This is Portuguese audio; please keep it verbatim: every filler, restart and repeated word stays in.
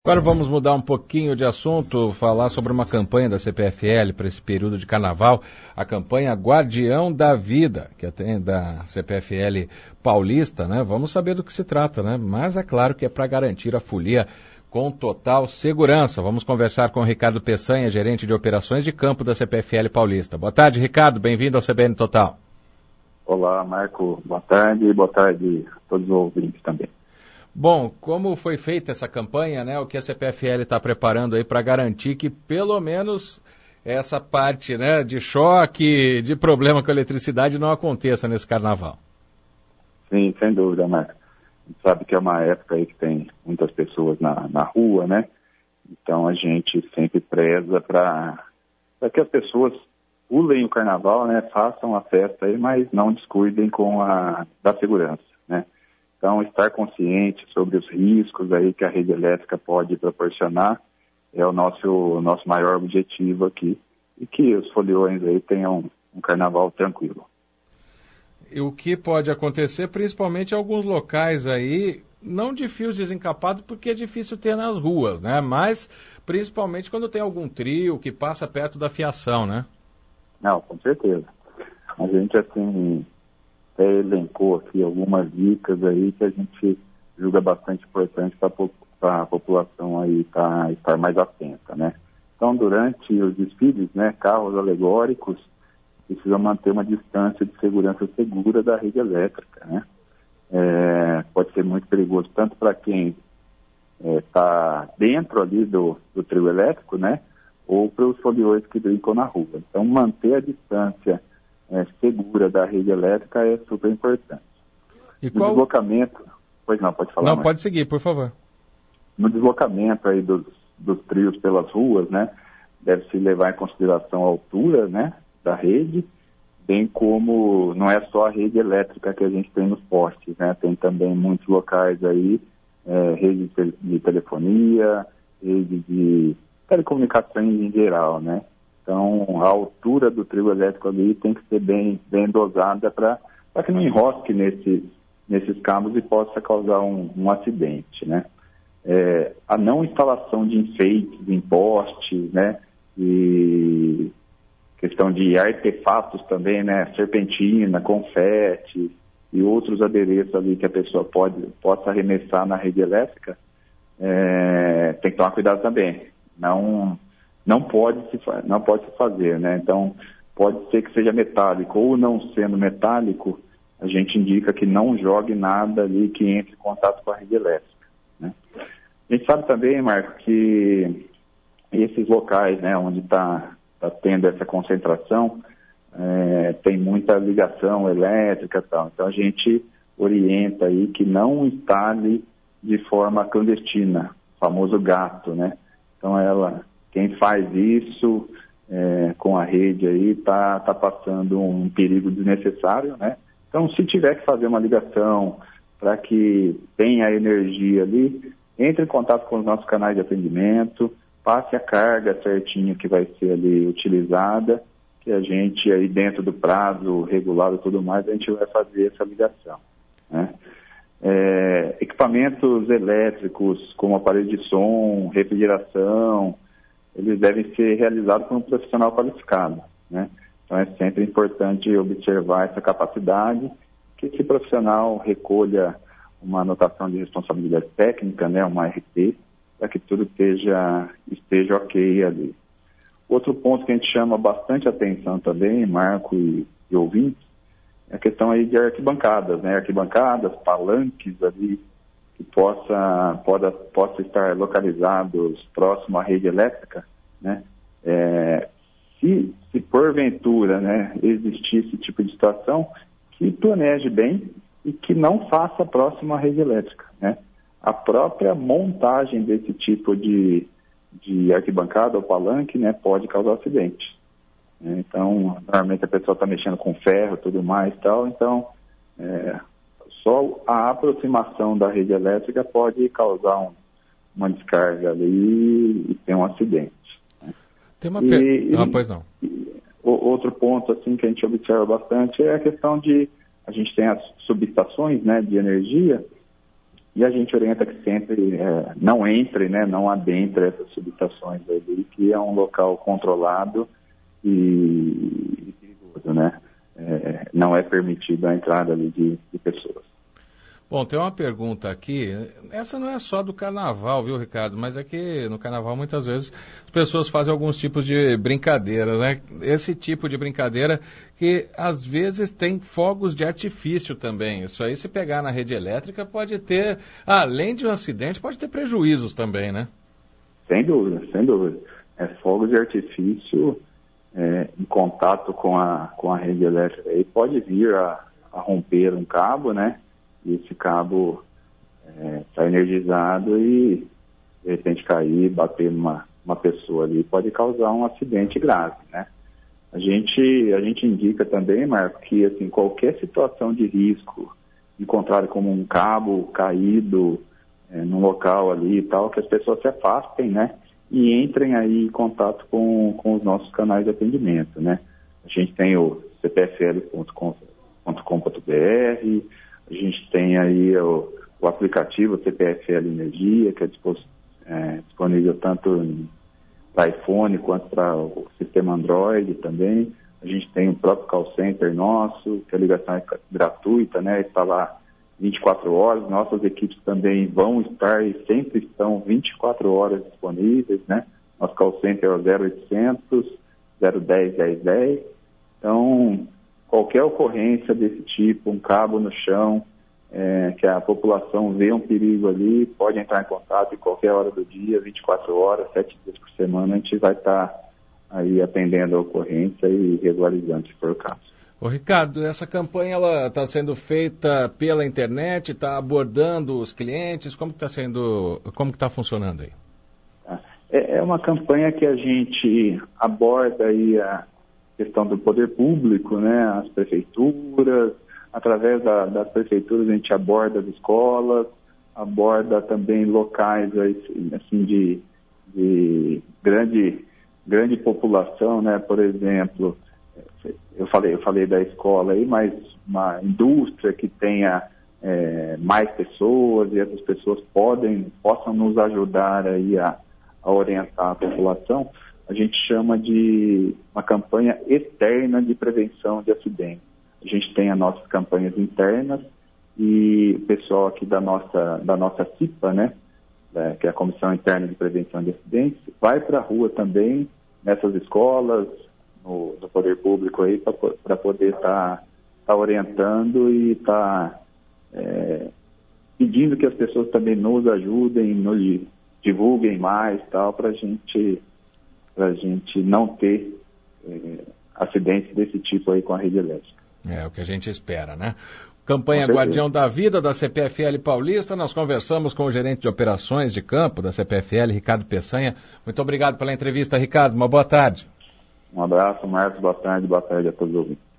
Agora vamos mudar um pouquinho de assunto, falar sobre uma campanha da C P F L para esse período de carnaval, a campanha Guardião da Vida, que é da C P F L paulista, né? Vamos saber do que se trata, né? Mas é claro que é para garantir a folia com total segurança. Vamos conversar com o Ricardo Peçanha, gerente de operações de campo da C P F L paulista. Boa tarde, Ricardo, bem-vindo ao C B N Total. Olá, Marco, boa tarde e boa tarde a todos os ouvintes também. Bom, como foi feita essa campanha, né? O que a C P F L está preparando aí para garantir que pelo menos essa parte, né, de choque, de problema com a eletricidade não aconteça nesse carnaval? Sim, sem dúvida, Marco. A gente sabe que é uma época aí que tem muitas pessoas na, na rua, né? Então a gente sempre preza para que as pessoas pulem o carnaval, né? Façam a festa aí, mas não descuidem com a da segurança, né? Então, estar consciente sobre os riscos aí que a rede elétrica pode proporcionar é o nosso, o nosso maior objetivo aqui, e que os foliões aí tenham um carnaval tranquilo. E o que pode acontecer, principalmente em alguns locais aí, não de fios desencapados, porque é difícil ter nas ruas, né? Mas, principalmente quando tem algum trio que passa perto da fiação, né? Não, com certeza. A gente, assim... até elencou aqui algumas dicas aí que a gente julga bastante importante para a população aí tá, estar mais atenta, né? Então, durante os desfiles, né, carros alegóricos precisam manter uma distância de segurança segura da rede elétrica, né? É, pode ser muito perigoso tanto para quem está é, dentro ali do, do trio elétrico, né? Ou para os foliões que brincam na rua. Então, manter a distância É, segura da rede elétrica é super importante. E qual... No deslocamento... Pois não, pode falar. Não, mais. Pode seguir, por favor. No deslocamento aí dos, dos trios pelas ruas, né, deve-se levar em consideração a altura, né, da rede, bem como não é só a rede elétrica que a gente tem nos postes, né, tem também muitos locais aí, é, rede de telefonia, rede de telecomunicações em geral, né. Então, a altura do trio elétrico ali tem que ser bem, bem dosada para que não enrosque nesse, nesses cabos e possa causar um, um acidente, né? É, a não instalação de enfeites em postes, né? E questão de artefatos também, né? Serpentina, confete e outros adereços ali que a pessoa pode, possa arremessar na rede elétrica, é, tem que tomar cuidado também. Não... Não pode, se, não pode se fazer, né? Então, pode ser que seja metálico ou não sendo metálico, a gente indica que não jogue nada ali que entre em contato com a rede elétrica, né? A gente sabe também, Marco, que esses locais, né, onde está tá tendo essa concentração, é, tem muita ligação elétrica e tal. Então, a gente orienta aí que não instale de forma clandestina, o famoso gato, né? Então, ela... Quem faz isso é, com a rede aí está tá passando um perigo desnecessário, né? Então, se tiver que fazer uma ligação para que tenha energia ali, entre em contato com os nossos canais de atendimento, passe a carga certinho que vai ser ali utilizada, que a gente aí dentro do prazo regulado e tudo mais, a gente vai fazer essa ligação, né? É, equipamentos elétricos como aparelho de som, refrigeração, eles devem ser realizados por um profissional qualificado, né? Então é sempre importante observar essa capacidade, que esse profissional recolha uma anotação de responsabilidade técnica, né, uma R T, para que tudo esteja, esteja ok ali. Outro ponto que a gente chama bastante atenção também, Marco e, e ouvintes, é a questão aí de arquibancadas, né? Arquibancadas, palanques ali, que possa, possa, possa estar localizados próximo à rede elétrica, né? É, se, se porventura, né, existir esse tipo de situação, que planeje bem e que não faça próximo à rede elétrica, né? A própria montagem desse tipo de, de arquibancada ou palanque, né, pode causar acidente. Então, normalmente a pessoa está mexendo com ferro e tudo mais e tal, então... É, só a aproximação da rede elétrica pode causar um, uma descarga ali e ter um acidente, né? Tem uma per... Ah, pois não. E, outro ponto assim, que a gente observa bastante é a questão de... A gente tem as subestações, né, de energia E a gente orienta que sempre é, não entre, né, não adentre essas subestações ali, que é um local controlado e, e perigoso, né? É, não é permitido a entrada ali de, de pessoas. Bom, tem uma pergunta aqui, essa não é só do carnaval, viu, Ricardo? Mas é que no carnaval muitas vezes as pessoas fazem alguns tipos de brincadeiras, né? Esse tipo de brincadeira que às vezes tem fogos de artifício também. Isso aí, se pegar na rede elétrica, pode ter, além de um acidente, pode ter prejuízos também, né? Sem dúvida, sem dúvida. É, fogos de artifício é, em contato com a, com a rede elétrica aí pode vir a, a romper um cabo, né? E esse cabo está é, energizado e, de repente, cair, bater numa uma pessoa ali, pode causar um acidente grave, né? A gente, a gente indica também, Marco, que assim, qualquer situação de risco encontrada como um cabo caído é, num local ali e tal, que as pessoas se afastem, né? E entrem aí em contato com, com os nossos canais de atendimento, né? A gente tem o c p f l ponto com ponto b r, a gente tem aí o, o aplicativo C P F L Energia, que é, dispos, é disponível tanto para iPhone quanto para o sistema Android também. A gente tem o próprio call center nosso, que a ligação é gratuita, né? Está lá vinte e quatro horas. Nossas equipes também vão estar e sempre estão vinte e quatro horas disponíveis, né? Nosso call center é o zero oitocentos, zero dez, dez dez. Então, qualquer ocorrência desse tipo, um cabo no chão, é, que a população vê um perigo ali, pode entrar em contato em qualquer hora do dia, vinte e quatro horas, sete dias por semana, a gente vai estar aí atendendo a ocorrência e regularizando se for o caso. Ô Ricardo, essa campanha está sendo feita pela internet, está abordando os clientes, como está sendo, como que está funcionando aí? É, é uma campanha que a gente aborda aí a questão do poder público, né, as prefeituras, através da, das prefeituras a gente aborda as escolas, aborda também locais assim, de, de grande, grande população, né, por exemplo, eu falei, eu falei da escola aí, mas uma indústria que tenha é, mais pessoas e essas pessoas podem, possam nos ajudar aí a, a orientar a população. A gente chama de uma campanha externa de prevenção de acidentes. A gente tem as nossas campanhas internas e o pessoal aqui da nossa, da nossa C I P A, né, é, que é a Comissão Interna de Prevenção de Acidentes, vai para a rua também, nessas escolas, no, no poder público aí, para poder estar tá, tá orientando e estar tá, é, pedindo que as pessoas também nos ajudem, nos divulguem mais, tal, para a gente... para a gente não ter é, acidentes desse tipo aí com a rede elétrica. É o que a gente espera, né? Campanha Guardião da Vida da C P F L Paulista, nós conversamos com o gerente de operações de campo da C P F L, Ricardo Peçanha. Muito obrigado pela entrevista, Ricardo. Uma boa tarde. Um abraço, Marcos. Boa tarde, boa tarde a todos os ouvintes.